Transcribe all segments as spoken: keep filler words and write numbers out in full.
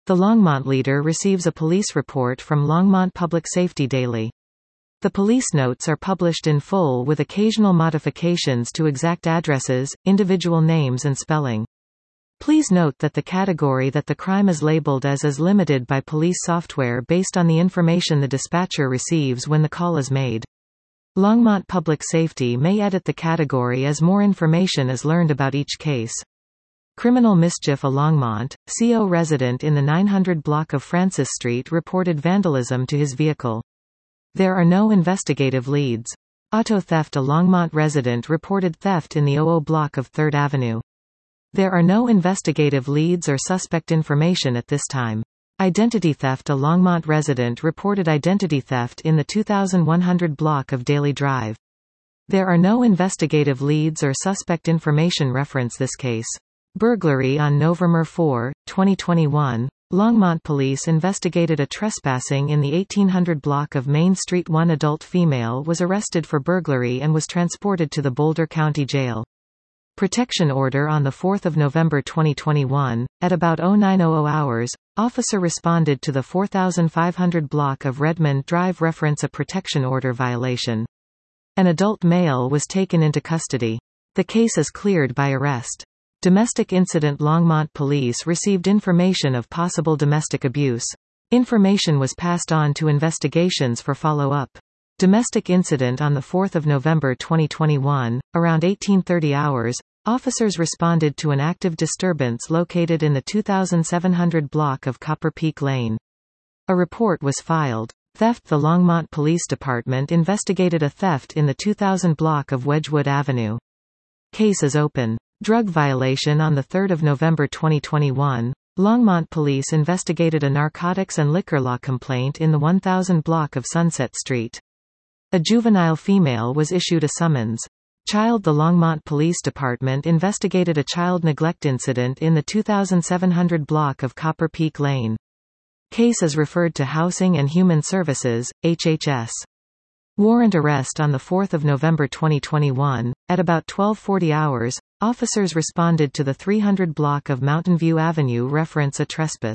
The Longmont leader receives a police report from Longmont Public Safety Daily. The police notes are published in full with occasional modifications to exact addresses, individual names and spelling. Please note that the category that the crime is labeled as is limited by police software based on the information the dispatcher receives when the call is made. Longmont Public Safety may edit the category as more information is learned about each case. Criminal mischief. A Longmont, C O resident in the nine hundred block of Francis Street reported vandalism to his vehicle. There are no investigative leads. Auto theft. A Longmont resident reported theft in the zero zero block of third Avenue. There are no investigative leads or suspect information at this time. Identity theft. A Longmont resident reported identity theft in the two thousand one hundred block of Daly Drive. There are no investigative leads or suspect information. Reference this case. Burglary. On November fourth, twenty twenty-one, Longmont police investigated a trespassing in the eighteen hundred block of Main Street. One adult female was arrested for burglary and was transported to the Boulder County Jail. Protection order. On the fourth of November twenty twenty-one, at about oh nine hundred hours, officer responded to the four thousand five hundred block of Redmond Drive. Reference a protection order violation. An adult male was taken into custody. The case is cleared by arrest. Domestic incident. Longmont police received information of possible domestic abuse. Information was passed on to investigations for follow-up. Domestic incident. On the fourth of November twenty twenty-one, around eighteen thirty hours, officers responded to an active disturbance located in the two thousand seven hundred block of Copper Peak Lane. A report was filed. Theft. The Longmont Police Department investigated a theft in the two thousand block of Wedgwood Avenue. Case is open. Drug violation. On the third of November twenty twenty-one, Longmont police investigated a narcotics and liquor law complaint in the one thousand block of Sunset Street. A juvenile female was issued a summons. Child. The Longmont Police Department investigated a child neglect incident in the two thousand seven hundred block of Copper Peak Lane. Case is referred to Housing and Human Services, H H S. Warrant arrest. On the fourth of November twenty twenty-one, at about twelve forty hours, officers responded to the three hundred block of Mountain View Avenue. Reference a trespass.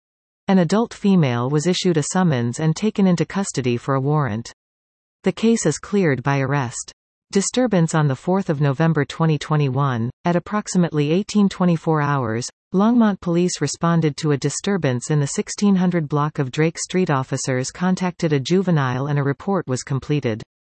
An adult female was issued a summons and taken into custody for a warrant. The case is cleared by arrest. Disturbance. On the fourth of November twenty twenty-one, at approximately eighteen twenty-four hours, Longmont police responded to a disturbance in the sixteen hundred block of Drake Street. Officers contacted a juvenile and a report was completed.